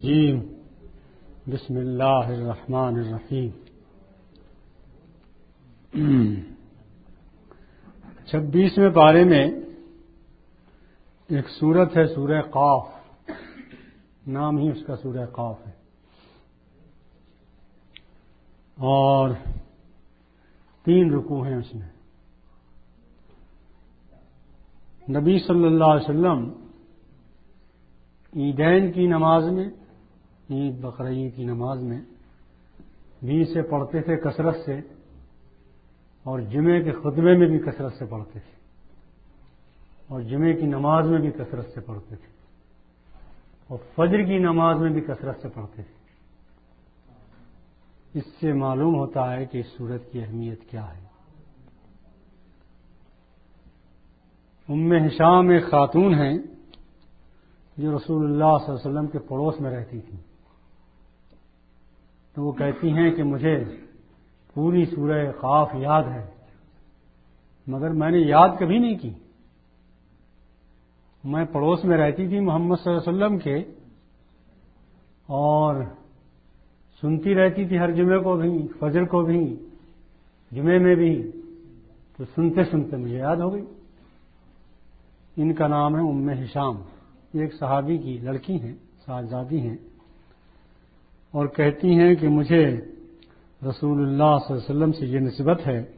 جیم بسم اللہ الرحمن الرحیم 26ویں پارے میں ایک سورت ہے سورہ قاف، نام ہی اس کا سورہ قاف ہے، اور 3 رکوع ہیں اس میں۔ نبی صلی اللہ علیہ وسلم عیدین کی نماز میں، عید بقرعید کی نماز میں بھی اسے پڑھتے تھے کثرت سے، اور جمعے کے خطبے میں بھی کثرت سے پڑھتے تھے، اور جمعے کی نماز میں بھی کثرت سے پڑھتے تھے، اور فجر کی نماز میں بھی کثرت سے پڑھتے تھے۔ اس سے معلوم ہوتا ہے کہ اس سورت کی اہمیت کیا ہے۔ ام ہشام ایک خاتون ہیں جو رسول اللہ صلی اللہ علیہ وسلم کے پڑوس میں رہتی تھی، تو وہ کہتی ہیں کہ مجھے پوری سورہ قاف یاد ہے، مگر میں نے یاد کبھی نہیں کی۔ میں پڑوس میں رہتی تھی محمد صلی اللہ علیہ وسلم کے، اور سنتی رہتی تھی ہر جمعے کو بھی، فجر کو بھی، جمعے میں بھی، تو سنتے سنتے مجھے یاد ہو گئی۔ ان کا نام ہے ام ہشام، یہ ایک صحابی کی لڑکی ہیں، صاحبزادی ہیں، اور کہتی ہیں کہ مجھے رسول اللہ صلی اللہ علیہ وسلم سے یہ نسبت ہے۔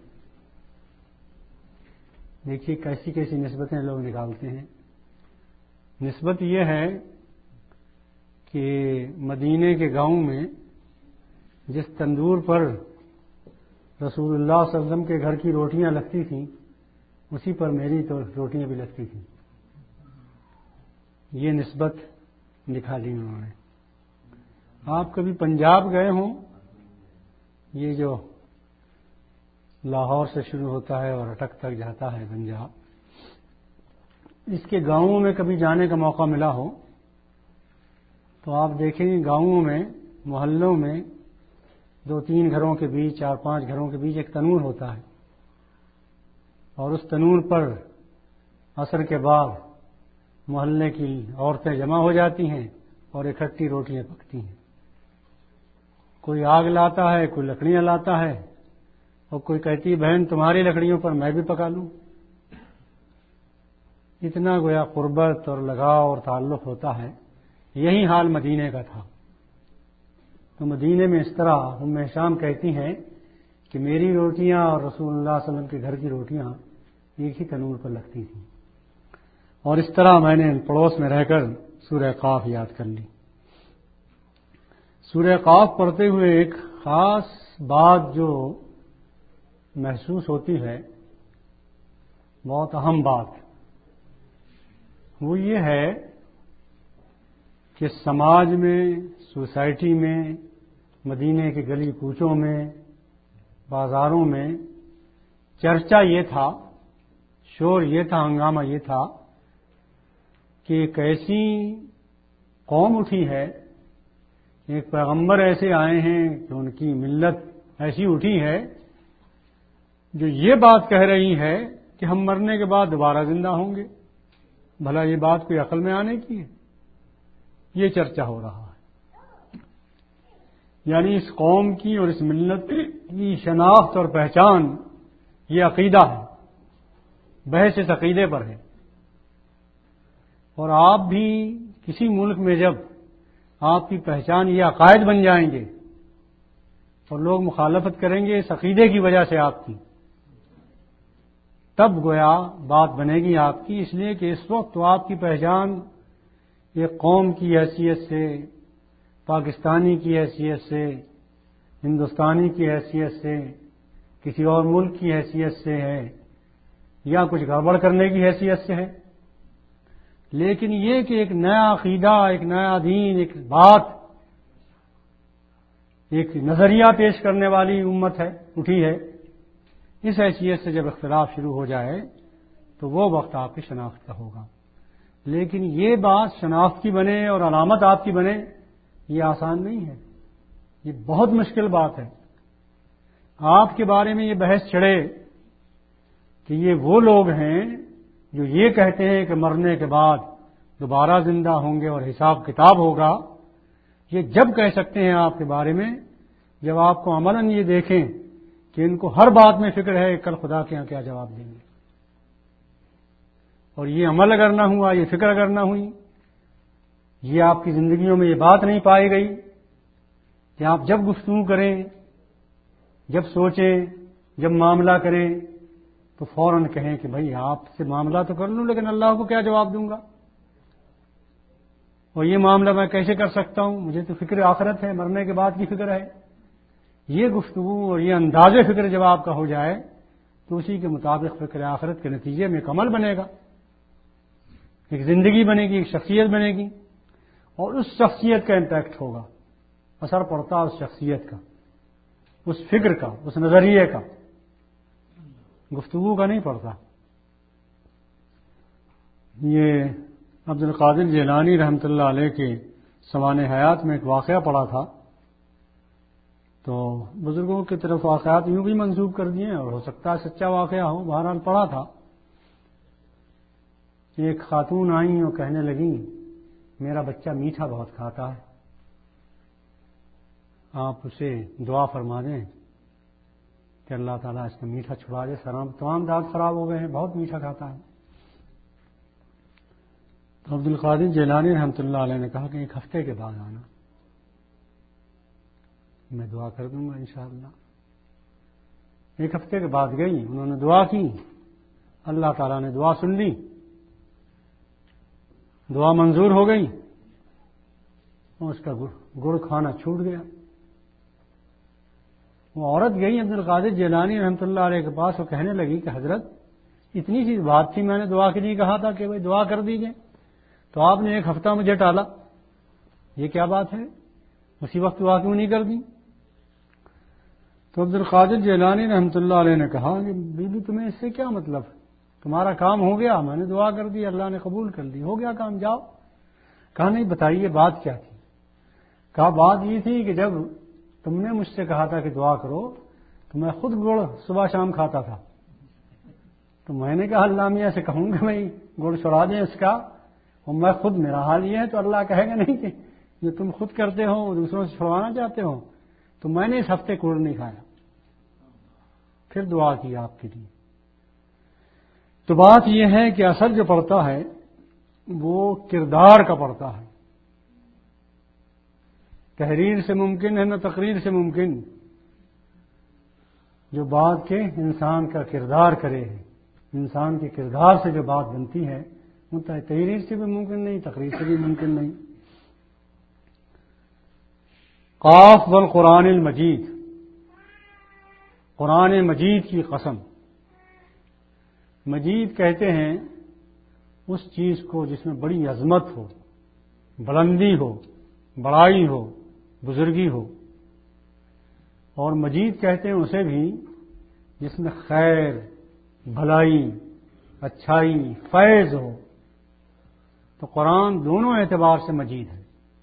دیکھیے کیسی کیسی نسبتیں لوگ نکالتے ہیں۔ نسبت یہ ہے کہ مدینے کے گاؤں میں جس تندور پر رسول اللہ صلی اللہ علیہ وسلم کے گھر کی روٹیاں لگتی تھیں، اسی پر میری تو روٹیاں بھی لگتی تھیں۔ یہ نسبت نکالی انہوں نے۔ آپ کبھی پنجاب گئے ہوں، یہ جو لاہور سے شروع ہوتا ہے اور اٹک تک جاتا ہے پنجاب، اس کے گاؤں میں کبھی جانے کا موقع ملا ہو تو آپ دیکھیں گے گاؤں میں، محلوں میں 2-3 گھروں کے بیچ، 4-5 گھروں کے بیچ ایک تنور ہوتا ہے، اور اس تنور پر عصر کے بعد محلے کی عورتیں جمع ہو جاتی ہیں اور اکٹھی روٹیاں پکتی ہیں۔ کوئی آگ لاتا ہے، کوئی لکڑیاں لاتا ہے، اور کوئی کہتی ہے بہن تمہاری لکڑیوں پر میں بھی پکا لوں۔ اتنا گویا قربت اور لگاؤ اور تعلق ہوتا ہے۔ یہی حال مدینے کا تھا۔ تو مدینے میں اس طرح ام ہشام کہتی ہیں کہ میری روٹیاں اور رسول اللہ صلی اللہ علیہ وسلم کے گھر کی روٹیاں ایک ہی تنور پر لگتی تھیں، اور اس طرح میں نے پڑوس میں رہ کر سورہ قاف یاد کر لی۔ سورہ قاف پڑھتے ہوئے ایک خاص بات جو محسوس ہوتی ہے، بہت اہم بات، وہ یہ ہے کہ سماج میں، سوسائٹی میں، مدینے کے گلی کوچوں میں، بازاروں میں چرچا یہ تھا، شور یہ تھا، ہنگامہ یہ تھا کہ ایک ایسی قوم اٹھی ہے، ایک پیغمبر ایسے آئے ہیں کہ ان کی ملت ایسی اٹھی ہے جو یہ بات کہہ رہی ہے کہ ہم مرنے کے بعد دوبارہ زندہ ہوں گے۔ بھلا یہ بات کوئی عقل میں آنے کی ہے؟ یہ چرچا ہو رہا ہے۔ یعنی اس قوم کی اور اس ملت کی شناخت اور پہچان، یہ عقیدہ ہے، بحث اس عقیدے پر ہے۔ اور آپ بھی کسی ملک میں جب آپ کی پہچان یہ عقائد بن جائیں گے اور لوگ مخالفت کریں گے اس عقیدے کی وجہ سے آپ کی، تب گویا بات بنے گی آپ کی۔ اس لیے کہ اس وقت تو آپ کی پہچان ایک قوم کی حیثیت سے، پاکستانی کی حیثیت سے، ہندوستانی کی حیثیت سے، کسی اور ملک کی حیثیت سے ہے، یا کچھ گڑبڑ کرنے کی حیثیت سے ہے۔ لیکن یہ کہ ایک نیا عقیدہ، ایک نیا دین، ایک بات، ایک نظریہ پیش کرنے والی امت ہے، اٹھی ہے، اس حیثیت سے جب اختلاف شروع ہو جائے تو وہ وقت آپ کی شناخت کا ہوگا۔ لیکن یہ بات شناخت کی بنے اور علامت آپ کی بنے، یہ آسان نہیں ہے، یہ بہت مشکل بات ہے۔ آپ کے بارے میں یہ بحث چڑھے کہ یہ وہ لوگ ہیں جو یہ کہتے ہیں کہ مرنے کے بعد دوبارہ زندہ ہوں گے اور حساب کتاب ہوگا، یہ جب کہہ سکتے ہیں آپ کے بارے میں جب آپ کو عملاً یہ دیکھیں کہ ان کو ہر بات میں فکر ہے کل خدا کے یہاں کیا جواب دیں گے، اور یہ عمل اگر نہ ہوا، یہ فکر اگر نہ ہوئی، یہ آپ کی زندگیوں میں یہ بات نہیں پائی گئی کہ آپ جب گفتگو کریں، جب سوچیں، جب معاملہ کریں تو فوراً کہیں کہ بھائی آپ سے معاملہ تو کر لوں لیکن اللہ کو کیا جواب دوں گا، اور یہ معاملہ میں کیسے کر سکتا ہوں، مجھے تو فکر آخرت ہے، مرنے کے بعد کی فکر ہے۔ یہ گفتگو اور یہ انداز فکر جب آپ کا ہو جائے تو اسی کے مطابق فکر آخرت کے نتیجے میں ایک عمل بنے گا، ایک زندگی بنے گی، ایک شخصیت بنے گی، اور اس شخصیت کا امپیکٹ ہوگا، اثر پڑتا اس شخصیت کا، اس فکر کا، اس نظریے کا، گفتگو کا نہیں پڑتا۔ یہ عبد القادر جیلانی رحمۃ اللہ علیہ کے سوانح حیات میں ایک واقعہ پڑا تھا، تو بزرگوں کی طرف واقعات یوں بھی منسوب کر دیے اور ہو سکتا ہے سچا واقعہ ہو، بہرحال پڑا تھا۔ ایک خاتون آئیں اور کہنے لگیں میرا بچہ میٹھا بہت کھاتا ہے، آپ اسے دعا فرما دیں کہ اللہ تعالیٰ اس کا میٹھا چھڑا دے، تمام دانت خراب ہو گئے ہیں، بہت میٹھا کھاتا ہے۔ تو عبد القادر جیلانی رحمۃ اللہ علیہ نے کہا کہ ایک ہفتے کے بعد آنا، میں دعا کر دوں گا انشاءاللہ۔ ایک ہفتے کے بعد گئی، انہوں نے دعا کی، اللہ تعالیٰ نے دعا سن لی، دعا منظور ہو گئی، اور اس کا گڑ کھانا چھوٹ گیا۔ وہ عورت گئی عبد القادر جیلانی رحمۃ اللہ علیہ کے پاس، وہ کہنے لگی کہ حضرت اتنی سی بات تھی، میں نے دعا کے لیے کہا تھا کہ بھائی دعا کر دیجئے، تو آپ نے ایک ہفتہ مجھے ٹالا، یہ کیا بات ہے، اسی وقت دعا کیوں نہیں کر دی؟ تو عبد القادر جیلانی رحمۃ اللہ علیہ نے کہا کہ بی بی تمہیں اس سے کیا مطلب، تمہارا کام ہو گیا، میں نے دعا کر دی، اللہ نے قبول کر لی، ہو گیا کام، جاؤ۔ کہا نہیں، بتائیے بات کیا تھی؟ کہا بات یہ تھی کہ جب تم نے مجھ سے کہا تھا کہ دعا کرو تو میں خود گڑ صبح شام کھاتا تھا، تو میں نے کہا اللہ میاں سے کہوں گا بھائی گڑ چھڑا دیں اس کا، اور میں خود، میرا حال یہ ہے تو اللہ کہے گا نہیں کہ جو تم خود کرتے ہو دوسروں سے چھڑوانا چاہتے ہو، تو میں نے اس ہفتے گڑ نہیں کھایا، پھر دعا کی آپ کے لیے۔ تو بات یہ ہے کہ اثر جو پڑتا ہے وہ کردار کا پڑتا ہے، تحریر سے ممکن ہے نہ تقریر سے ممکن، جو بات کے انسان کا کردار کرے ہے، انسان کے کردار سے جو بات بنتی ہے وہ تحریر سے بھی ممکن نہیں، تقریر سے بھی ممکن نہیں۔ قاف والقرآن المجید، قرآن مجید کی قسم۔ مجید کہتے ہیں اس چیز کو جس میں بڑی عظمت ہو، بلندی ہو، بڑائی ہو، بزرگی ہو، اور مجید کہتے ہیں اسے بھی جس میں خیر، بھلائی، اچھائی، فیض ہو۔ تو قرآن دونوں اعتبار سے مجید ہے۔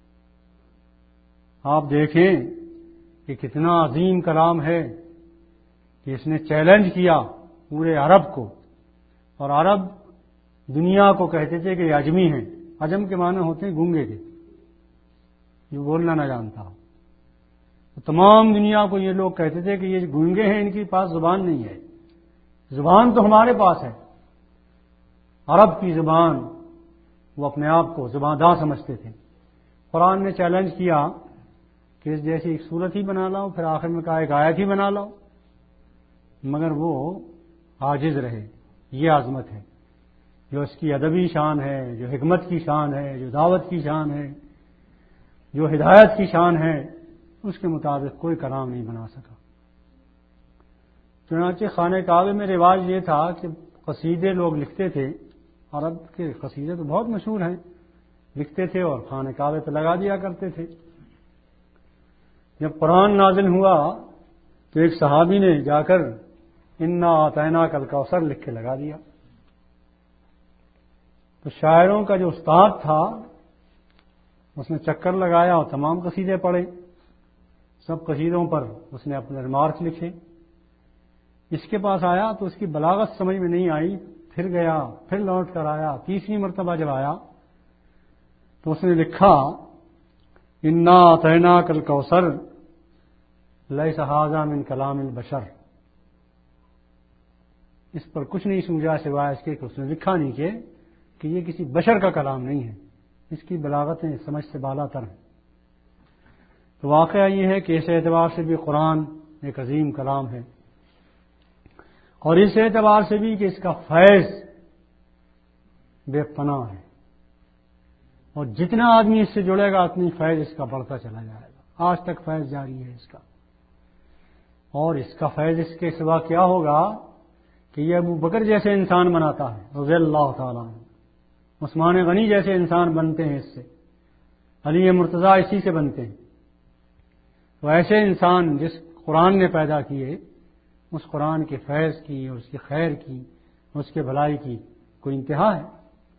آپ دیکھیں کہ کتنا عظیم کلام ہے کہ اس نے چیلنج کیا پورے عرب کو، اور عرب دنیا کو کہتے تھے کہ یہ عجمی ہیں، عجم کے معنی ہوتے ہیں گونگے کے، جو بولنا نہ جانتا ہو، تو تمام دنیا کو یہ لوگ کہتے تھے کہ یہ گونگے ہیں، ان کے پاس زبان نہیں ہے، زبان تو ہمارے پاس ہے۔ عرب کی زبان، وہ اپنے آپ کو زبان داں سمجھتے تھے۔ قرآن نے چیلنج کیا کہ اس جیسی ایک صورت ہی بنا لاؤ، پھر آخر میں کہا ایک آیت ہی بنا لاؤ، مگر وہ عاجز رہے۔ یہ عظمت ہے جو اس کی ادبی شان ہے، جو حکمت کی شان ہے، جو دعوت کی شان ہے، جو ہدایت کی شان ہے، اس کے مطابق کوئی کلام نہیں بنا سکا۔ چنانچہ خانہ کعبے میں رواج یہ تھا کہ قصیدے لوگ لکھتے تھے، عرب کے قصیدے تو بہت مشہور ہیں، لکھتے تھے اور خانہ کعبے پہ لگا دیا کرتے تھے۔ جب قرآن نازل ہوا تو ایک صحابی نے جا کر انا اعطیناک الکوثر لکھ کے لگا دیا۔ تو شاعروں کا جو استاد تھا اس نے چکر لگایا اور تمام قصیدے پڑھے، سب قصیدوں پر اس نے اپنے ریمارکس لکھے۔ اس کے پاس آیا تو اس کی بلاغت سمجھ میں نہیں آئی، پھر گیا، پھر لوٹ کر آیا، تیسری مرتبہ جب آیا تو اس نے لکھا انا اعطیناک الکوثر لیس ھذا من کلام البشر، اس پر کچھ نہیں سمجھا سوائے اس کے کہ اس نے لکھا نیچے کہ یہ کسی بشر کا کلام نہیں ہے، اس کی بلاغتیں سمجھ سے بالا تر ہیں۔ تو واقعہ یہ ہے کہ اس اعتبار سے بھی قرآن ایک عظیم کلام ہے، اور اس اعتبار سے بھی کہ اس کا فیض بے پناہ ہے، اور جتنا آدمی اس سے جڑے گا اتنی فیض اس کا بڑھتا چلا جائے گا۔ آج تک فیض جاری ہے اس کا، اور اس کا فیض اس کے سوا کیا ہوگا کہ یہ ابو بکر جیسے انسان بناتا ہے رضی اللہ تعالیٰ عنہ، عثمان غنی جیسے انسان بنتے ہیں اس سے، علی مرتضیٰ اسی سے بنتے ہیں۔ تو ایسے انسان جس قرآن نے پیدا کیے، اس قرآن کے فیض کی اور اس کی خیر کی اور اس کے بھلائی کی کوئی انتہا ہے؟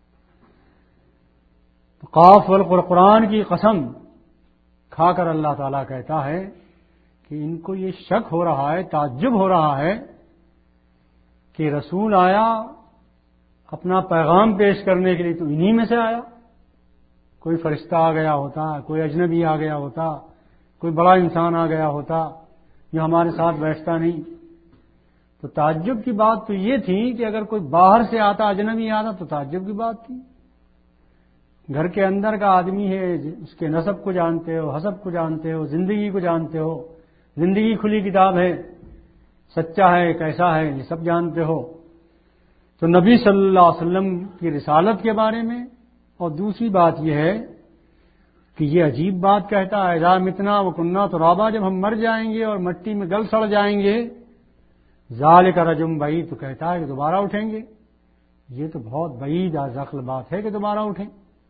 تو قاف والقرآن کی قسم کھا کر اللہ تعالیٰ کہتا ہے کہ ان کو یہ شک ہو رہا ہے، تعجب ہو رہا ہے کہ رسول آیا اپنا پیغام پیش کرنے کے لیے تو انہی میں سے آیا، کوئی فرشتہ آ گیا ہوتا، کوئی اجنبی آ گیا ہوتا، کوئی بڑا انسان آ گیا ہوتا جو ہمارے ساتھ بیٹھتا نہیں۔ تو تعجب کی بات تو یہ تھی کہ اگر کوئی باہر سے آتا، اجنبی آتا تو تعجب کی بات تھی۔ گھر کے اندر کا آدمی ہے، اس کے نسب کو جانتے ہو، حسب کو جانتے ہو، زندگی کو جانتے ہو، زندگی کھلی کتاب ہے، سچا ہے کیسا ہے یہ سب جانتے ہو۔ تو نبی صلی اللہ علیہ وسلم کی رسالت کے بارے میں، اور دوسری بات یہ ہے کہ یہ عجیب بات کہتا ہے، اذا متنا وکنا ترابا، جب ہم مر جائیں گے اور مٹی میں گل سڑ جائیں گے، ذالک رجم بعید، تو کہتا ہے کہ دوبارہ اٹھیں گے۔ یہ تو بہت بعید عقل بات ہے کہ دوبارہ اٹھیں۔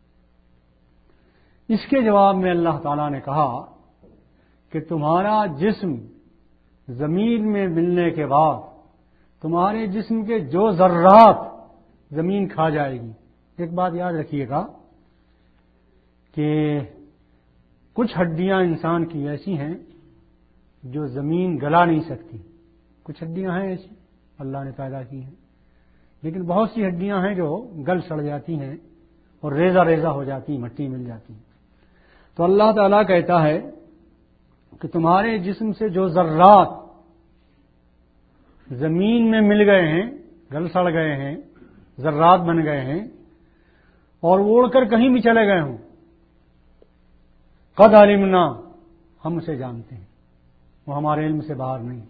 اس کے جواب میں اللہ تعالیٰ نے کہا کہ تمہارا جسم زمین میں ملنے کے بعد تمہارے جسم کے جو ذرات زمین کھا جائے گی۔ ایک بات یاد رکھیے گا کہ کچھ ہڈیاں انسان کی ایسی ہیں جو زمین گلا نہیں سکتی، کچھ ہڈیاں ہیں ایسی اللہ نے پیدا کی ہیں، لیکن بہت سی ہڈیاں ہیں جو گل سڑ جاتی ہیں اور ریزہ ریزہ ہو جاتی ہیں، مٹی مل جاتی ہیں۔ تو اللہ تعالیٰ کہتا ہے کہ تمہارے جسم سے جو ذرات زمین میں مل گئے ہیں، گل سڑ گئے ہیں، ذرات بن گئے ہیں اور وہ اڑ کر کہیں بھی چلے گئے ہوں، قد علمنا، ہم اسے جانتے ہیں، وہ ہمارے علم سے باہر نہیں۔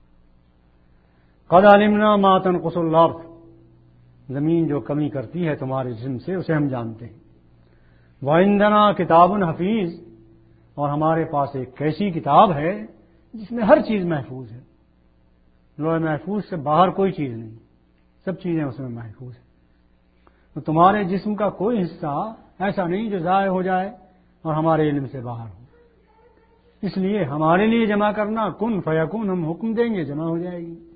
قد علمنا ما تنقص الارض، زمین جو کمی کرتی ہے تمہارے جسم سے اسے ہم جانتے ہیں۔ وعندنا کتاب حفیظ، اور ہمارے پاس ایک ایسی کتاب ہے جس میں ہر چیز محفوظ ہے، لوح محفوظ سے باہر کوئی چیز نہیں، سب چیزیں اس میں محفوظ ہیں۔ تو تمہارے جسم کا کوئی حصہ ایسا نہیں جو ضائع ہو جائے اور ہمارے علم سے باہر ہو، اس لیے ہمارے لیے جمع کرنا کن فیکون، ہم حکم دیں گے جمع ہو جائے گی۔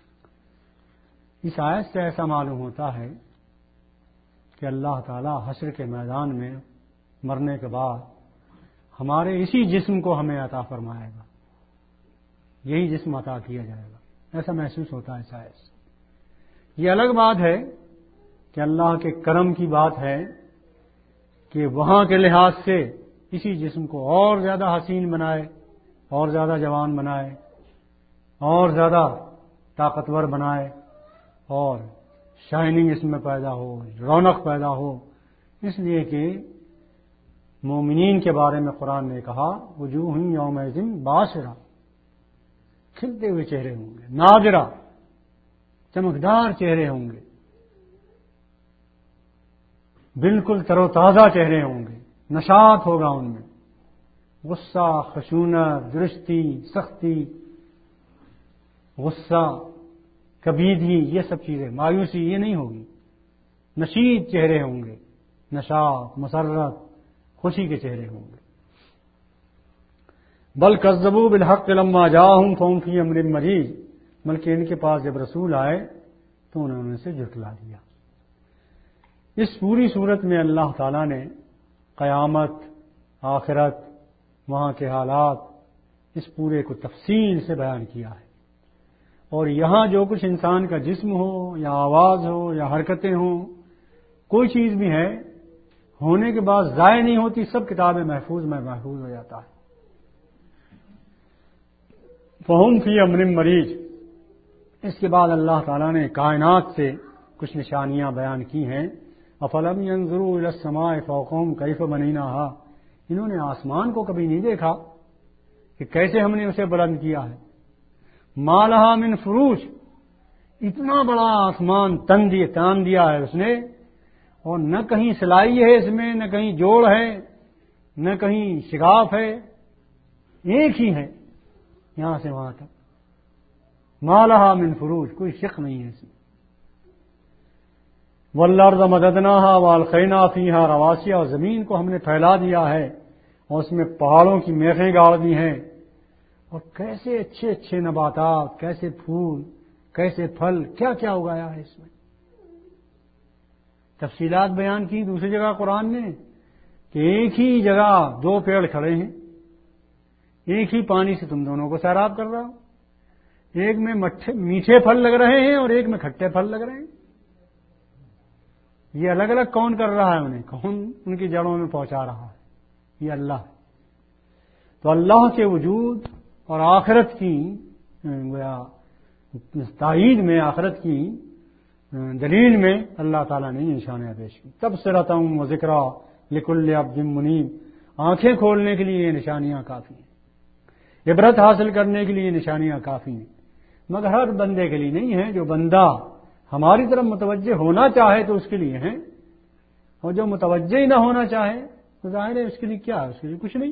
اس آیت سے ایسا معلوم ہوتا ہے کہ اللہ تعالی حشر کے میدان میں مرنے کے بعد ہمارے اسی جسم کو ہمیں عطا فرمائے گا، یہی جسم عطا کیا جائے گا، ایسا محسوس ہوتا ہے آیت سے۔ یہ الگ بات ہے کہ اللہ کے کرم کی بات ہے کہ وہاں کے لحاظ سے اسی جسم کو اور زیادہ حسین بنائے، اور زیادہ جوان بنائے، اور زیادہ طاقتور بنائے، اور شائننگ اس میں پیدا ہو، رونق پیدا ہو، اس لیے کہ مومنین کے بارے میں قرآن نے کہا وجوہ یومئذ باسرہ، کھلتے ہوئے چہرے ہوں گے، ناظرہ، چمکدار چہرے ہوں گے، بالکل تر و تازہ چہرے ہوں گے، نشاط ہوگا ان میں، غصہ، خشونت، درستی، سختی، غصہ، کبیدگی، یہ سب چیزیں، مایوسی یہ نہیں ہوگی، نشیط چہرے ہوں گے، نشاط، مسرت، خوشی کے چہرے ہوں گے۔ بل کذبوا بالحق لما جاءهم فهم في امر مریض، بلکہ ان کے پاس جب رسول آئے تو انہوں نے اسے جھٹلا دیا۔ اس پوری صورت میں اللہ تعالیٰ نے قیامت، آخرت، وہاں کے حالات، اس پورے کو تفصیل سے بیان کیا ہے، اور یہاں جو کچھ انسان کا جسم ہو یا آواز ہو یا حرکتیں ہوں، کوئی چیز بھی ہے ہونے کے بعد ضائع نہیں ہوتی، سب کتابیں محفوظ میں محفوظ ہو جاتا ہے۔ فہم فی امر مریج، اس کے بعد اللہ تعالیٰ نے کائنات سے کچھ نشانیاں بیان کی ہیں۔ افلم ينظروا الى السماء فوقهم كيف بنيناها، انہوں نے آسمان کو کبھی نہیں دیکھا کہ کیسے ہم نے اسے بلند کیا ہے۔ ما لها من فروج، اتنا بڑا آسمان تان دیا ہے اس نے، اور نہ کہیں سلائی ہے اس میں، نہ کہیں جوڑ ہے، نہ کہیں شگاف ہے، ایک ہی ہے یہاں سے وہاں تک۔ ما لها من فروج، کوئی شق نہیں ہے اس میں۔ والارض مددناها والقینا فیہا رواسیا، اور زمین کو ہم نے پھیلا دیا ہے اور اس میں پہاڑوں کی میخیں گاڑ دی ہیں، اور کیسے اچھے اچھے نباتات، کیسے پھول، کیسے پھل، کیا کیا اگایا ہے اس میں۔ تفصیلات بیان کی دوسری جگہ قرآن نے کہ ایک ہی جگہ دو پیڑ کھڑے ہیں، ایک ہی پانی سے تم دونوں کو سیراب کر رہا ہو، ایک میں میٹھے پھل لگ رہے ہیں اور ایک میں کھٹے پھل لگ رہے ہیں۔ یہ الگ الگ کون کر رہا ہے انہیں، کون ان کی جڑوں میں پہنچا رہا ہے؟ یہ اللہ ہے۔ تو اللہ کے وجود اور آخرت کی تائید میں، آخرت کی دلیل میں اللہ تعالیٰ نے نشانیاں پیش کی۔ تبصرۃ و ذکریٰ لکل عبد منیب، آنکھیں کھولنے کے لیے یہ نشانیاں کافی ہیں، عبرت حاصل کرنے کے لیے یہ نشانیاں کافی ہیں، مگر ہر بندے کے لیے نہیں ہیں۔ جو بندہ ہماری طرف متوجہ ہونا چاہے تو اس کے لیے ہیں، اور جو متوجہ ہی نہ ہونا چاہے تو ظاہر ہے اس کے لیے کیا ہے، اس کے لیے کچھ نہیں۔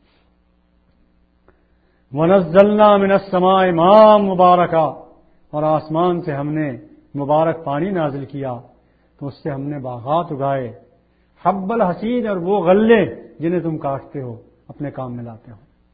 وَنَزَّلْنَا مِنَ السَّمَاءِ مَاءً مُبَارَكًا، اور آسمان سے ہم نے مبارک پانی نازل کیا تو اس سے ہم نے باغات اگائے، حب الحصید، اور وہ غلے جنہیں تم کاٹتے ہو اپنے کام میں لاتے ہو۔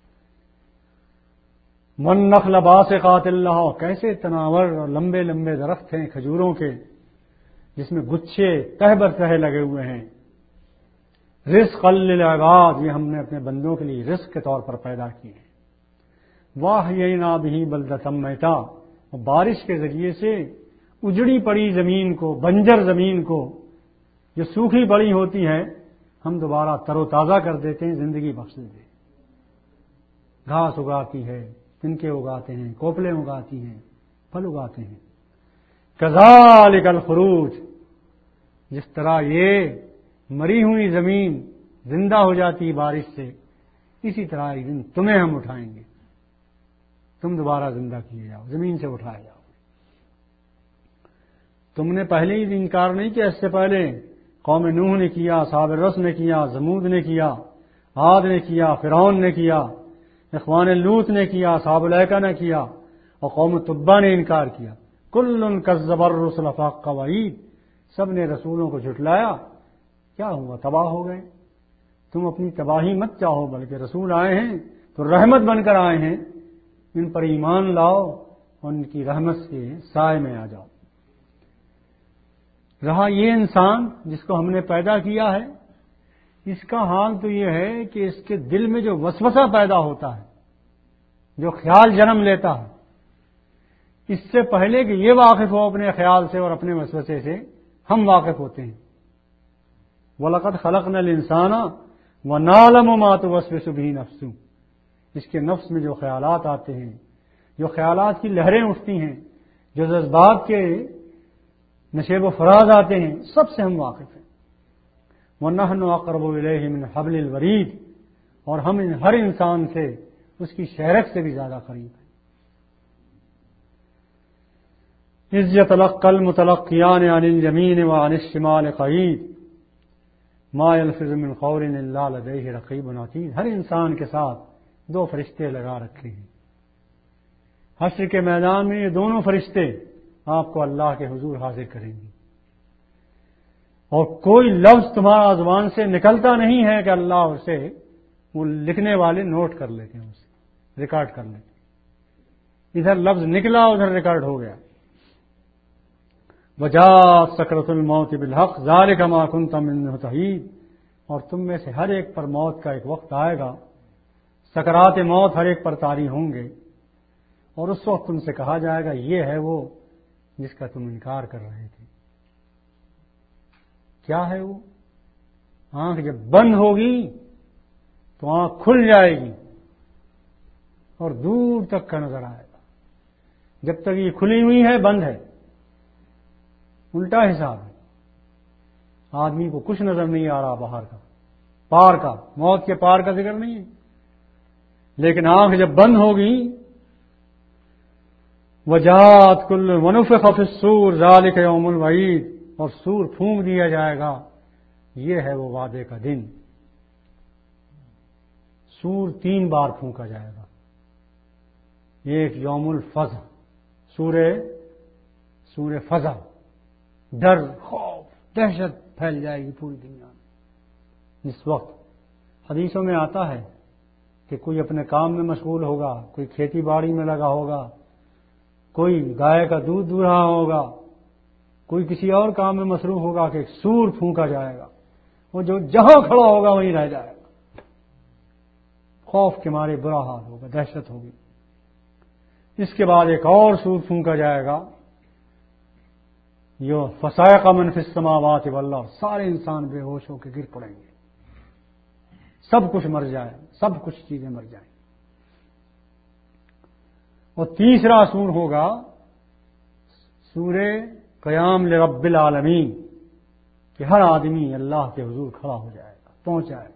وَالنَّخْلَ بَاسِقَاتٍ لَهَا، کیسے تناور اور لمبے لمبے درخت ہیں کھجوروں کے جس میں گچھے تہ بر تہ لگے ہوئے ہیں۔ رزقا للعباد، یہ ہم نے اپنے بندوں کے لیے رزق کے طور پر پیدا کیے ہیں۔ وَأَحْيَيْنَا بِهِ بَلْدَةً مَيْتًا، اور بارش کے ذریعے سے اجڑی پڑی زمین کو، بنجر زمین کو جو سوکھی پڑی ہوتی ہے، ہم دوبارہ تر و تازہ کر دیتے ہیں، زندگی بخش دیتے ہیں۔ گھاس اگاتی ہے، تنکے اگاتے ہیں، کوپلیں اگاتی ہیں، پھل اگاتے ہیں۔ کذالک الخروج، جس طرح یہ مری ہوئی زمین زندہ ہو جاتی بارش سے، اسی طرح ایک دن تمہیں ہم اٹھائیں گے، تم دوبارہ زندہ کیے جاؤ، زمین سے اٹھائے جاؤ۔ تم نے پہلے ہی انکار نہیں کیا، اس سے پہلے قوم نوح نے کیا، اصحاب الرس نے کیا، سمود نے کیا، عاد نے کیا، فرعون نے کیا، اخوان لوط نے کیا، اصحاب الایکہ نے کیا، اور قوم تبا نے انکار کیا۔ کل کذب الرسل فحق وعید، سب نے رسولوں کو جھٹلایا، کیا ہوا؟ تباہ ہو گئے۔ تم اپنی تباہی مت چاہو، بلکہ رسول آئے ہیں تو رحمت بن کر آئے ہیں، ان پر ایمان لاؤ اور ان کی رحمت کے سائے میں آ جاؤ۔ رہا یہ انسان جس کو ہم نے پیدا کیا ہے، اس کا حال تو یہ ہے کہ اس کے دل میں جو وسوسہ پیدا ہوتا ہے، جو خیال جنم لیتا ہے، اس سے پہلے کہ یہ واقف ہو اپنے خیال سے اور اپنے وسوسے سے، ہم واقف ہوتے ہیں۔ وَلَقَدْ خَلَقْنَا الْإِنسَانَ وَنَعْلَمُ مَا تُوَسْوِسُ بِهِ نَفْسُهُ، اس کے نفس میں جو خیالات آتے ہیں، جو خیالات کی لہریں اٹھتی ہیں، جو جذبات کے نشیب و فراز آتے ہیں، سب سے ہم واقف ہیں۔ وَنَحْنُ أَقْرَبُ إِلَيْهِ مِنْ حَبْلِ الْوَرِيدِ، اور ہم ہر انسان سے اس کی شہرک سے بھی زیادہ قریب ہیں۔ إِذْ يَتَلَقَّى الْمُتَلَقِّيَانِ عَنِ الْيَمِينِ وَعَنِ الشِّمَالِ قَعِيدٌ مَا يَلْفِظُ مِنْ قَوْلٍ إِلَّا لَدَيْهِ رَقِيبٌ عَتِيدٌ، ہر انسان کے ساتھ دو فرشتے لگا رکھے ہیں۔ حشر کے میدان میں یہ دونوں فرشتے آپ کو اللہ کے حضور حاضر کریں گے، اور کوئی لفظ تمہارا زبان سے نکلتا نہیں ہے کہ اللہ اسے، وہ لکھنے والے نوٹ کر لیتے ہیں، اسے ریکارڈ کر لیتے ہیں۔ ادھر لفظ نکلا، ادھر ریکارڈ ہو گیا۔ وَجَاءَتْ سَكْرَةُ الْمَوْتِ بِالْحَقِّ ذَلِكَ مَا كُنْتَ مِنْهُ تَحِيدُ، اور تم میں سے ہر ایک پر موت کا ایک وقت آئے گا، سکرات موت ہر ایک پر طاری ہوں گے، اور اس وقت تم سے کہا جائے گا یہ ہے وہ جس کا تم انکار کر رہے تھے۔ کیا ہے وہ؟ آنکھ جب بند ہوگی تو آنکھ کھل جائے گی اور دور تک کا نظر آئے گا. جب تک یہ کھلی ہوئی ہے بند ہے. الٹا حساب ہے. آدمی کو کچھ نظر نہیں آ رہا باہر کا، پار کا، موت کے پار کا ذکر نہیں ہے. لیکن آنکھ جب بند ہوگی وجات کل ونفخ فی الصور ذالک یوم الوعید، اور سور پھونک دیا جائے گا، یہ ہے وہ وعدے کا دن. سور 3 بار پھونکا جائے گا. ایک یوم الفزع، سورہ فزع، ڈر، خوف، دہشت پھیل جائے گی پوری دنیا میں. اس وقت حدیثوں میں آتا ہے کہ کوئی اپنے کام میں مشغول ہوگا، کوئی کھیتی باڑی میں لگا ہوگا، کوئی گائے کا دودھ دو رہا ہوگا، کوئی کسی اور کام میں مصروف ہوگا کہ ایک سور پھونکا جائے گا. وہ جو جہاں کھڑا ہوگا وہیں رہ جائے گا. خوف کے مارے برا حال ہوگا، دہشت ہوگی. اس کے بعد ایک اور سور پھونکا جائے گا، یہ فصائق من فی السماوات والارض، سارے انسان بے ہوش ہو کے گر پڑیں گے. سب کچھ مر جائے، سب کچھ چیزیں مر جائیں. اور تیسرا سور ہوگا سورہ قیام لرب العالمین، کہ ہر آدمی اللہ کے حضور کھڑا ہو جائے گا، پہنچ جائے گا.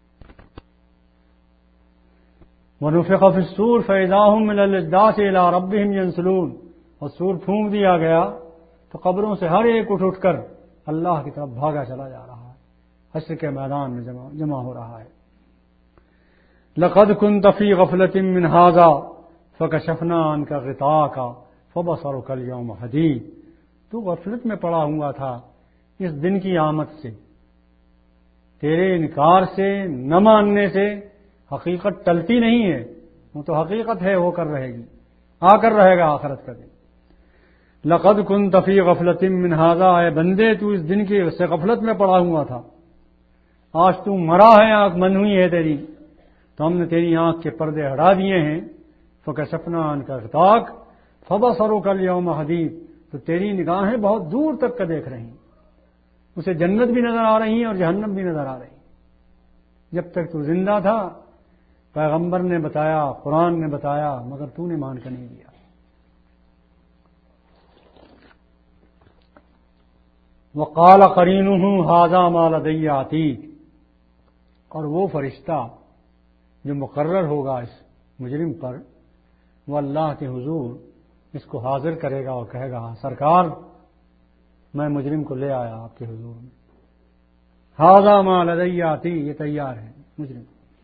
وَنُفِخَ فِي الصُّورِ فَإِذَا هُم مِّنَ الْأَجْدَاثِ إِلَىٰ رَبِّهِمْ يَنسِلُونَ، اور سور پھونک دیا گیا تو قبروں سے ہر ایک اٹھ کر اللہ کی طرف بھاگا چلا جا رہا ہے، حشر کے میدان میں جمع ہو رہا ہے. لَقَدْ كُنتَ فِي غَفْلَةٍ مِّنْ هَٰذَا فَكَشَفْنَا عَنكَ غِطَاءَكَ فَبَصَرُكَ الْيَوْمَ حَدِيدٌ. تو غفلت میں پڑا ہوا تھا اس دن کی آمد سے، تیرے انکار سے، نہ ماننے سے حقیقت ٹلتی نہیں ہے. وہ تو حقیقت ہے، وہ کر رہے گی، آ کر رہے گا آخرت کا دن. لقد كنت في غفلة من هذا، اے بندے تو اس دن کی سے غفلت میں پڑا ہوا تھا. آج تو مرا ہے، آنکھ بند ہوئی ہے تیری، تو ہم نے تیری آنکھ کے پردے ہٹا دیے ہیں. فكشفنا عنك غطاءك فبصرك اليوم حديد، تو تیری نگاہیں بہت دور تک کا دیکھ رہی ہیں. اسے جنت بھی نظر آ رہی ہیں اور جہنم بھی نظر آ رہی ہیں. جب تک تو زندہ تھا پیغمبر نے بتایا، قرآن نے بتایا، مگر تو نے مان کر نہیں دیا. وقال قرینہ ھذا ما لدی عتید، اور وہ فرشتہ جو مقرر ہوگا اس مجرم پر، وہ اللہ کے حضور اس کو حاضر کرے گا اور کہے گا سرکار میں مجرم کو لے آیا آپ کے حضور میں. ھذا ما لدی عتید، یہ تیار ہے مجرم.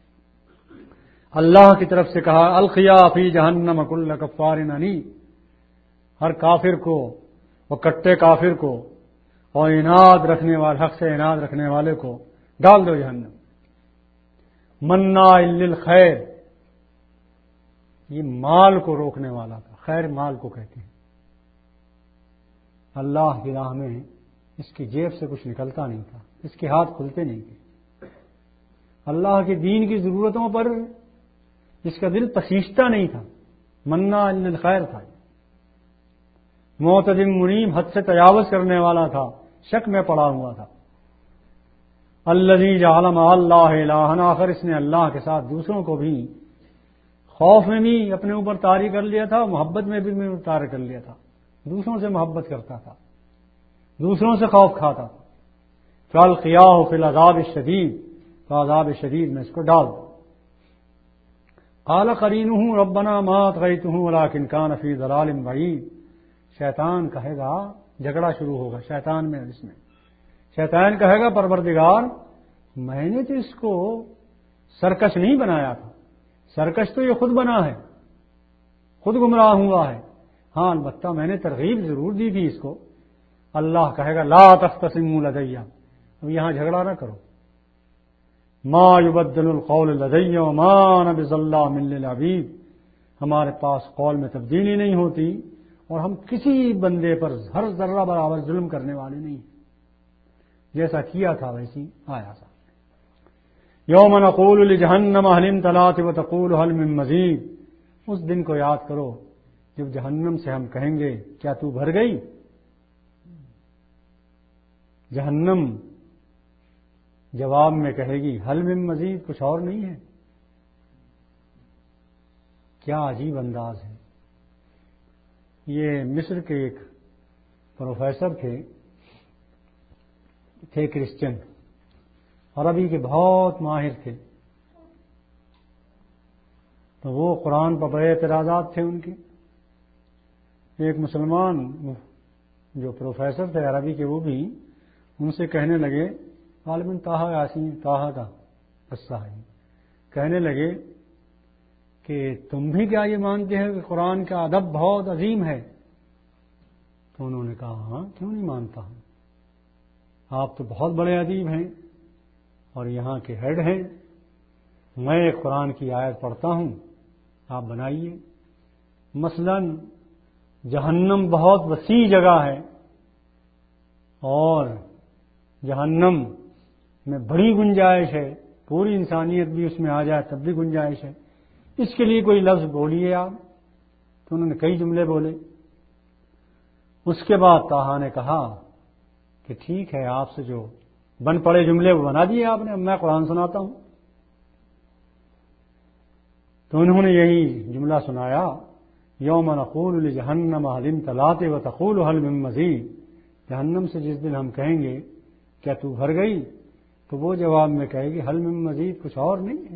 اللہ کی طرف سے کہا القیا فی جہنم کل کفار عنید، ہر کافر کو اور کٹے کافر کو اور عناد رکھنے والے، حق سے عناد رکھنے والے کو ڈال دو جہنم. مناع للخیر، یہ مال کو روکنے والا تھا، خیر مال کو کہتے ہیں. اللہ کی راہ میں اس کی جیب سے کچھ نکلتا نہیں تھا، اس کے ہاتھ کھلتے نہیں تھے. اللہ کے دین کی ضرورتوں پر اس کا دل پسیجتا نہیں تھا. مناع للخیر تھا، معتد مریب، حد سے تجاوز کرنے والا تھا، شک میں پڑا ہوا تھا. الذی جعل مع اللہ الہا آخر، اس نے اللہ کے ساتھ دوسروں کو بھی خوف میں بھی اپنے اوپر طاری کر لیا تھا، محبت میں بھی طاری کر لیا تھا. دوسروں سے محبت کرتا تھا، دوسروں سے خوف کھاتا تھا. فالقیاہ فی العذاب الشدید، تو عذاب شدید میں اس کو ڈال دو. قال قرینہ ربنا ما اطغیتہ ولکن کان فی ضلال بعید، شیطان کہے گا، جھگڑا شروع ہوگا شیطان میں، اس میں شیطان کہے گا پروردگار میں نے تو اس کو سرکش نہیں بنایا تھا، سرکش تو یہ خود بنا ہے، خود گمراہ ہوا ہے. ہاں البتہ میں نے ترغیب ضرور دی تھی اس کو. اللہ کہے گا لا تختصموا لدی، اب یہاں جھگڑا نہ کرو. ما یبدل القول لدی وما انا بظلام للعبید، ہمارے پاس قول میں تبدیلی نہیں ہوتی اور ہم کسی بندے پر ہر ذرہ برابر ظلم کرنے والے نہیں ہیں. جیسا کیا تھا ویسی آیا تھا. یوم نقول لجہنم هل امتلأت وتقول هل من مزید، اس دن کو یاد کرو جب جہنم سے ہم کہیں گے کیا تو بھر گئی. جہنم جواب میں کہے گی حل من مزید، کچھ اور نہیں ہے؟ کیا عجیب انداز ہے۔ یہ مصر کے ایک پروفیسر تھے کرسچن، عربی کے بہت ماہر تھے، تو وہ قرآن پر بڑے اعتراضات تھے ان کے۔ ایک مسلمان جو پروفیسر تھے عربی کے، وہ بھی ان سے کہنے لگے، غالباً طٰہٰ یاسین طٰہٰ کا قصہ ہے، کہنے لگے کہ تم بھی کیا یہ مانتے ہیں کہ قرآن کا ادب بہت عظیم ہے؟ تو انہوں نے کہا ہاں، کیوں نہیں مانتا ہوں، آپ تو بہت بڑے ادیب ہیں اور یہاں کے ہیڈ ہیں، میں ایک قرآن کی آیت پڑھتا ہوں، آپ بنائیے۔ مثلا جہنم بہت وسیع جگہ ہے اور جہنم میں بڑی گنجائش ہے، پوری انسانیت بھی اس میں آ جائے تب بھی گنجائش ہے، اس کے لیے کوئی لفظ بولیے آپ۔ تو انہوں نے کئی جملے بولے۔ اس کے بعد طٰہٰ نے کہا کہ ٹھیک ہے، آپ سے جو بن پڑے جملے وہ بنا دیے آپ نے، اب میں قرآن سناتا ہوں۔ تو انہوں نے یہی جملہ سنایا، یوم نقول لجہنم هل امتلأت وتقول هل من مزید۔ جہنم سے جس دن ہم کہیں گے کیا تو بھر گئی، تو وہ جواب میں کہے گی هل من مزید، کچھ اور نہیں ہے؟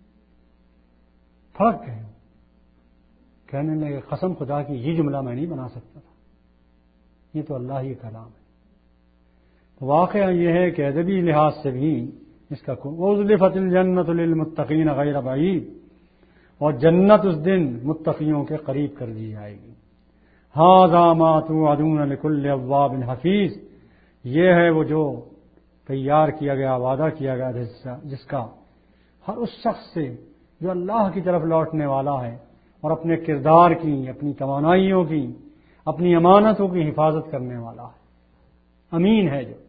فرق ہے۔ کہنے لگے قسم خدا کی یہ جملہ میں نہیں بنا سکتا تھا، یہ تو اللہ ہی کلام ہے۔ تو واقعہ یہ ہے کہ ادبی لحاظ سے بھی اس کا وَأُزْلِفَتِ الْجَنَّةُ لِلْمُتَّقِينَ غَيْرَ بَعِيدٍ، اور جنت اس دن متقیوں کے قریب کر دی جائے گی۔ هَذَا مَا تُوعَدُونَ لِكُلِّ أَوَّابٍ حَفِيظٍ، یہ ہے وہ جو تیار کیا گیا، وعدہ کیا گیا جس کا ہر اس شخص سے جو اللہ کی طرف لوٹنے والا ہے اور اپنے کردار کی، اپنی توانائیوں کی، اپنی امانتوں کی حفاظت کرنے والا ہے، امین ہے جو۔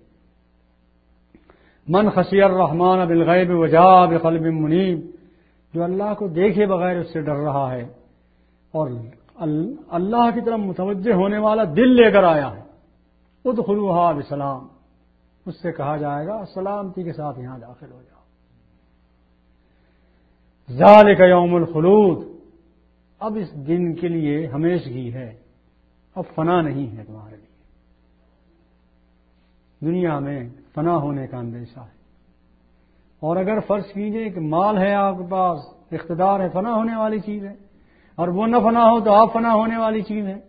من خشی الرحمن بالغیب وجاء بقلب منیب، جو اللہ کو دیکھے بغیر اس سے ڈر رہا ہے اور اللہ کی طرف متوجہ ہونے والا دل لے کر آیا ہے، ادخلوها بسلام، اس سے کہا جائے گا سلامتی کے ساتھ یہاں داخل ہو جاؤ۔ ذالک یوم الخلود، اب اس دن کے لیے ہمیشگی ہے، اب فنا نہیں ہے تمہارے لیے، دنیا میں فنا ہونے کا اندیشہ ہے۔ اور اگر فرض کیجئے کہ مال ہے آپ کے پاس، اقتدار ہے، فنا ہونے والی چیز ہے، اور وہ نہ فنا ہو تو آپ فنا ہونے والی چیز ہے،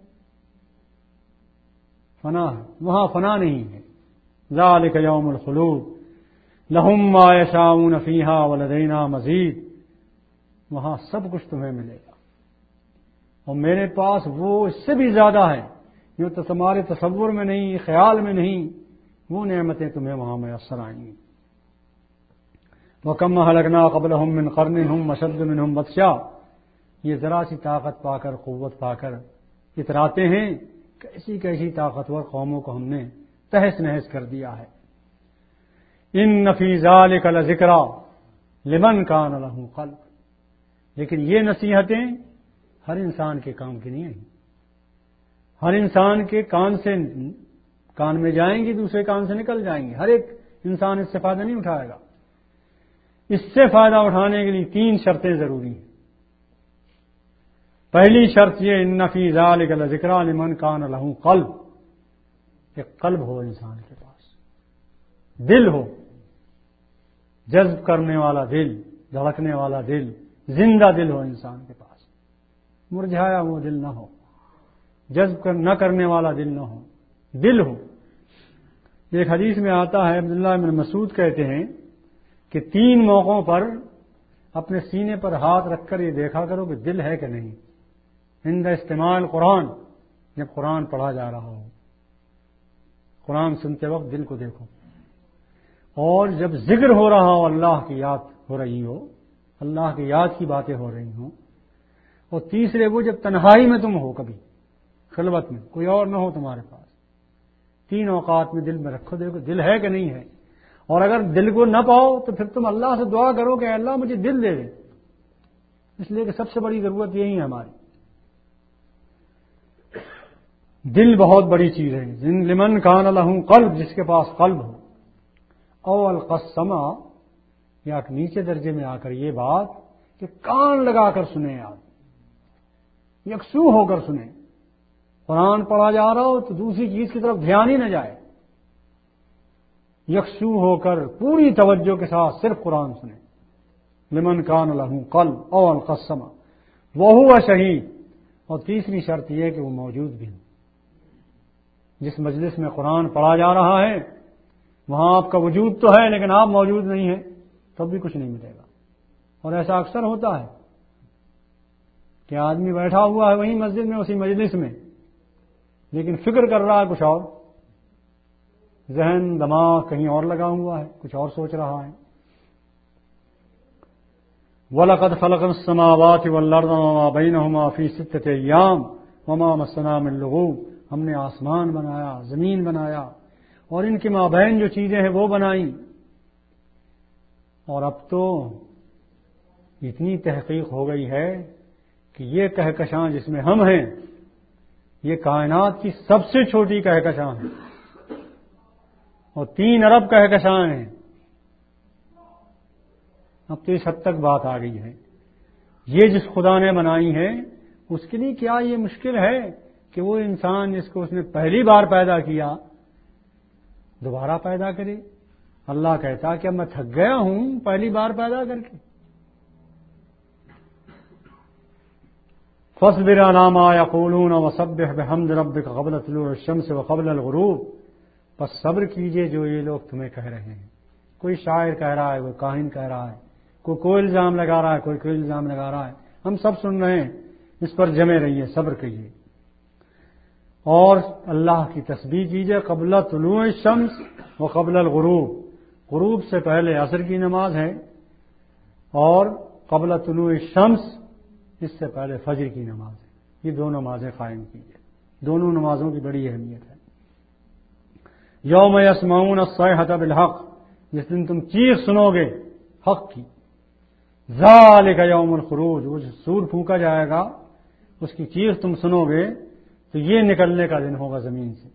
فنا ہے، وہاں فنا نہیں ہے۔ ذالک یوم الخلود لہم ما یشاؤون فیہا ولدینا مزید، وہاں سب کچھ تمہیں ملے گا اور میرے پاس وہ اس سے بھی زیادہ ہے جو تو تمہارے تصور میں نہیں، خیال میں نہیں، وہ نعمتیں تمہیں وہاں میسر آئیں گی۔ وَكَمْ أَهْلَكْنَا قَبْلَهُمْ مِنْ قَرْنٍ هُمْ أَشَدُّ مِنْهُمْ بَطْشًا، یہ ذرا سی طاقت پا کر، قوت پا کر اتراتے ہیں، کیسی کیسی طاقتور قوموں کو ہم نے تہس نہس کر دیا ہے۔ إِنَّ فِي ذَلِكَ لَذِكْرَىٰ لِمَنْ كَانَ لَهُ قَلْبٌ، لیکن یہ نصیحتیں ہر انسان کے کام کی نہیں ہیں، ہر انسان کے کان میں جائیں گی، دوسرے کان سے نکل جائیں گی، ہر ایک انسان اس سے فائدہ نہیں اٹھائے گا۔ اس سے فائدہ اٹھانے کے لیے 3 شرطیں ضروری ہیں۔ پہلی شرط یہ ان فی ذلک لذکریٰ لمن کان لہ قلب، ایک قلب ہو انسان کے پاس، دل ہو، جذب کرنے والا دل، دھڑکنے والا دل، زندہ دل ہو انسان کے پاس، مرجھایا وہ دل نہ ہو، جذب نہ کرنے والا دل نہ ہو، دل ہو۔ ایک حدیث میں آتا ہے، عبداللہ بن مسعود کہتے ہیں کہ 3 موقعوں پر اپنے سینے پر ہاتھ رکھ کر یہ دیکھا کرو کہ دل ہے کہ نہیں۔ عند استماع القرآن، جب قرآن پڑھا جا رہا ہو، قرآن سنتے وقت دل کو دیکھو، اور جب ذکر ہو رہا ہو، اللہ کی یاد ہو رہی ہو، اللہ کی یاد کی باتیں ہو رہی ہوں، اور تیسرے وہ جب تنہائی میں تم ہو، کبھی خلوت میں کوئی اور نہ ہو تمہارے پاس، 3 اوقات میں دل میں رکھو، دیکھو دل ہے کہ نہیں ہے۔ اور اگر دل کو نہ پاؤ تو پھر تم اللہ سے دعا کرو کہ اللہ مجھے دل دے دے، اس لیے کہ سب سے بڑی ضرورت یہی ہے ہماری، دل بہت بڑی چیز ہے۔ لمن کان لہ قلب، جس کے پاس قلب ہو۔ او القسما، یا نیچے درجے میں آ کر یہ بات کہ کان لگا کر سنیں، آپ یکسو ہو کر سنیں، قرآن پڑھا جا رہا ہو تو دوسری چیز کی طرف دھیان ہی نہ جائے، یکسو ہو کر پوری توجہ کے ساتھ صرف قرآن سنیں۔ لمن کان لہ قلب او القسما وہو شہید، اور تیسری شرط یہ کہ وہ موجود بھی ہو۔ جس مجلس میں قرآن پڑھا جا رہا ہے وہاں آپ کا وجود تو ہے لیکن آپ موجود نہیں ہیں، تب بھی کچھ نہیں ملے گا۔ اور ایسا اکثر ہوتا ہے کہ آدمی بیٹھا ہوا ہے وہیں مسجد میں اسی مجلس میں، لیکن فکر کر رہا ہے کچھ اور، ذہن دماغ کہیں اور لگا ہوا ہے، کچھ اور سوچ رہا ہے۔ وَلَقَدْ خَلَقْنَا السَّمَاوَاتِ وَالْأَرْضَ وَمَا بَيْنَهُمَا فِي سِتَّةِ أَيَّامٍ وَمَا مَسَّنَا مِن لُغُوبٍ، ہم نے آسمان بنایا، زمین بنایا، اور ان کے مابین جو چیزیں ہیں وہ بنائیں۔ اور اب تو اتنی تحقیق ہو گئی ہے کہ یہ کہکشاں جس میں ہم ہیں یہ کائنات کی سب سے چھوٹی کہکشاں ہے، اور 3 ارب کہکشاں ہیں۔ اب تو اس حد تک بات آ گئی ہے، یہ جس خدا نے بنائی ہے اس کے لیے کیا یہ مشکل ہے کہ وہ انسان جس کو اس نے پہلی بار پیدا کیا دوبارہ پیدا کرے؟ اللہ کہتا کہ اب میں تھک گیا ہوں پہلی بار پیدا کر کے۔ فاصبر علی ما یقولون وسبح بحمد ربک قبل طلوع الشمس وقبل الغروب، بس صبر کیجئے جو یہ لوگ تمہیں کہہ رہے ہیں۔ کوئی شاعر کہہ رہا ہے، کوئی کاہن کہہ رہا ہے، کوئی الزام لگا رہا ہے، کوئی الزام لگا رہا ہے، ہم سب سن رہے ہیں، اس پر جمے رہیے، صبر کیجئے اور اللہ کی تسبیح کیجئے قبل طلوع الشمس و قبل الغروب، غروب سے پہلے عصر کی نماز ہے، اور قبل طلوع الشمس اس سے پہلے فجر کی نماز ہے۔ یہ 2 نمازیں قائم کیجئے، دونوں نمازوں کی بڑی اہمیت ہے۔ یوم یسمعون الصیحۃ بالحق، جس دن تم چیخ سنو گے حق کی، ذالک یوم الخروج، وہ جو سور پھونکا جائے گا اس کی چیخ تم سنو گے تو یہ نکلنے کا دن ہوگا زمین سے،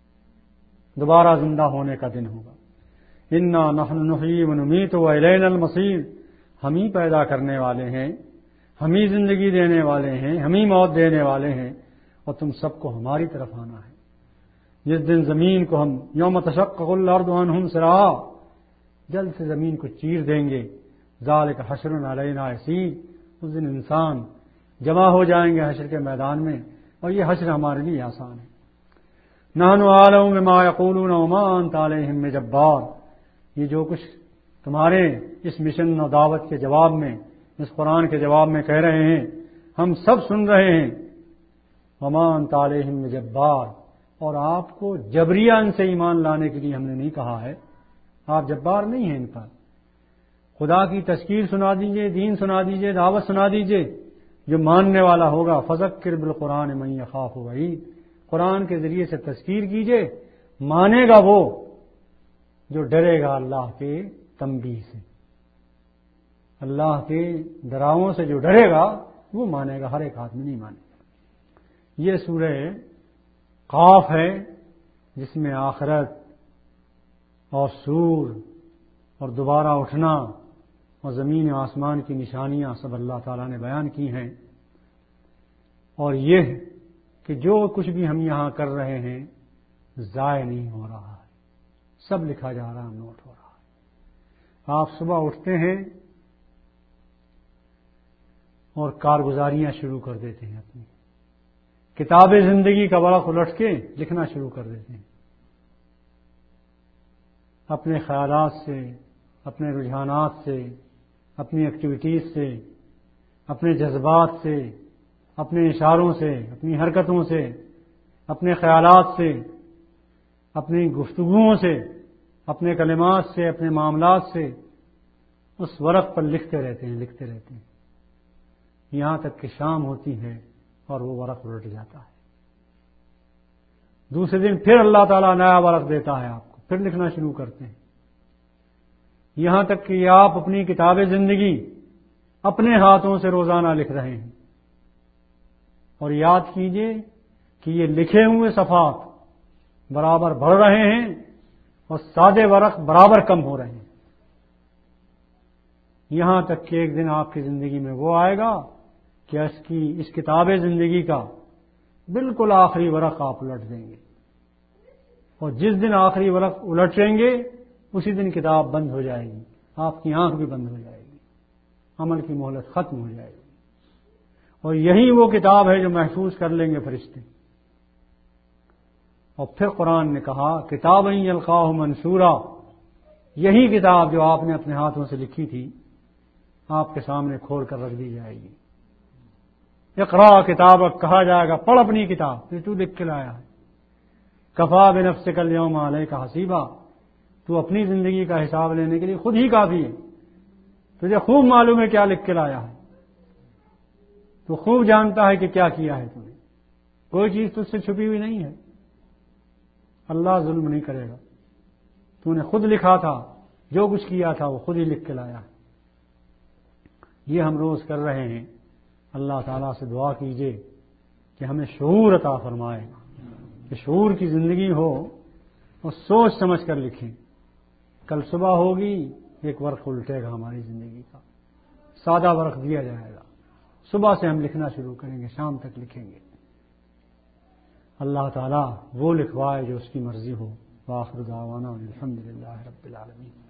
دوبارہ زندہ ہونے کا دن ہوگا۔ انا نحن نحیی ونمیت والینا المصیر، ہم ہی پیدا کرنے والے ہیں، ہم ہی زندگی دینے والے ہیں، ہم ہی موت دینے والے ہیں، اور تم سب کو ہماری طرف آنا ہے۔ جس دن زمین کو ہم یوم تشقق الارض عنہم سراعا، جلد سے زمین کو چیر دیں گے، ذالک حشر علینا یسیر، اس دن انسان جمع ہو جائیں گے حشر کے میدان میں، اور یہ حشر ہمارے لیے آسان ہے۔ نحن اعلم بما یقولون وما انت علیہم بجبار، یہ جو کچھ تمہارے اس مشن و دعوت کے جواب میں، اس قرآن کے جواب میں کہہ رہے ہیں، ہم سب سن رہے ہیں۔ وما انت علیہم بجبار، اور آپ کو جبریہ ان سے ایمان لانے کے لیے ہم نے نہیں کہا ہے، آپ جبار نہیں ہیں ان پر۔ خدا کی تذکیر سنا دیجئے، دین سنا دیجئے، دعوت سنا دیجئے، جو ماننے والا ہوگا فذکر بالقرآن من یخاف وعید، قرآن کے ذریعے سے تذکیر کیجئے، مانے گا وہ جو ڈرے گا اللہ کے تنبیہ سے، اللہ کے ڈراؤں سے جو ڈرے گا وہ مانے گا، ہر ایک آدمی نہیں مانے گا۔ یہ سورہ قاف ہے جس میں آخرت اور سور اور دوبارہ اٹھنا اور زمین و آسمان کی نشانیاں سب اللہ تعالیٰ نے بیان کی ہیں، اور یہ کہ جو کچھ بھی ہم یہاں کر رہے ہیں ضائع نہیں ہو رہا ہے، سب لکھا جا رہا ہے، نوٹ ہو رہا ہے۔ آپ صبح اٹھتے ہیں اور کارگزاریاں شروع کر دیتے ہیں، اپنی کتاب زندگی کا ورق الٹ کے لکھنا شروع کر دیتے ہیں، اپنے خیالات سے، اپنے رجحانات سے، اپنی ایکٹیویٹیز سے، اپنے جذبات سے، اپنے اشاروں سے، اپنی حرکتوں سے، اپنے خیالات سے، اپنی گفتگوؤں سے، اپنے کلمات سے، اپنے معاملات سے اس ورق پر لکھتے رہتے ہیں یہاں تک کہ شام ہوتی ہے اور وہ ورق الٹ جاتا ہے۔ دوسرے دن پھر اللہ تعالیٰ نیا ورق دیتا ہے آپ کو، پھر لکھنا شروع کرتے ہیں، یہاں تک کہ آپ اپنی کتاب زندگی اپنے ہاتھوں سے روزانہ لکھ رہے ہیں۔ اور یاد کیجئے کہ یہ لکھے ہوئے صفحات برابر بڑھ رہے ہیں اور سادے ورق برابر کم ہو رہے ہیں، یہاں تک کہ ایک دن آپ کی زندگی میں وہ آئے گا کہ اس کتاب زندگی کا بالکل آخری ورق آپ الٹ دیں گے، اور جس دن آخری ورق الٹیں گے اسی دن کتاب بند ہو جائے گی، آپ کی آنکھ بھی بند ہو جائے گی، عمل کی مہلت ختم ہو جائے گی، اور یہی وہ کتاب ہے جو محفوظ کر لیں گے فرشتے۔ اور پھر قرآن نے کہا کتابًا یلقاہ منشورا، یہی کتاب جو آپ نے اپنے ہاتھوں سے لکھی تھی آپ کے سامنے کھول کر رکھ دی جائے گی۔ اقرا کتابک، کہا جائے گا پڑھ اپنی کتاب جو تو لکھ کے لایا ہے۔ کفا بنفسک الیوم علیک حسیبا، تو اپنی زندگی کا حساب لینے کے لیے خود ہی کافی ہے، تجھے خوب معلوم ہے کیا لکھ کے لایا ہے، تو خوب جانتا ہے کہ کیا کیا ہے تم نے، کوئی چیز تجھ سے چھپی ہوئی نہیں ہے۔ اللہ ظلم نہیں کرے گا، تو نے خود لکھا تھا، جو کچھ کیا تھا وہ خود ہی لکھ کے لایا ہے۔ یہ ہم روز کر رہے ہیں۔ اللہ تعالیٰ سے دعا کیجیے کہ ہمیں شعور عطا فرمائے، کہ شعور کی زندگی ہو اور سوچ سمجھ کر لکھیں۔ کل صبح ہوگی ایک ورق الٹے گا ہماری زندگی کا، سادہ ورق دیا جائے گا، صبح سے ہم لکھنا شروع کریں گے، شام تک لکھیں گے۔ اللہ تعالیٰ وہ لکھوائے جو اس کی مرضی ہو۔ وآخر دعوانا الحمدللہ رب العالمین۔